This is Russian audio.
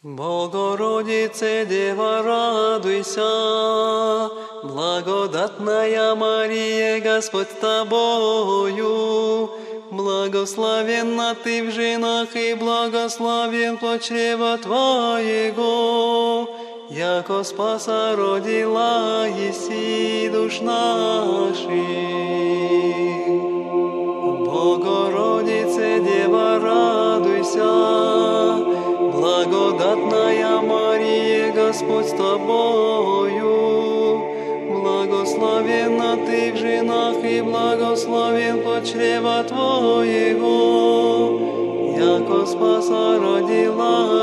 Богородице, Дева, радуйся, благодатная Мария, Господь с тобою, благословенна ты в женах, и благословен плод чрева твоего, яко спаса родила еси душ наших. Богородице, Дева, радуйся, благодатная Мария, Господь с тобою, благословенна ты в женах, и благословен плод чрева твоего, яко спаса родила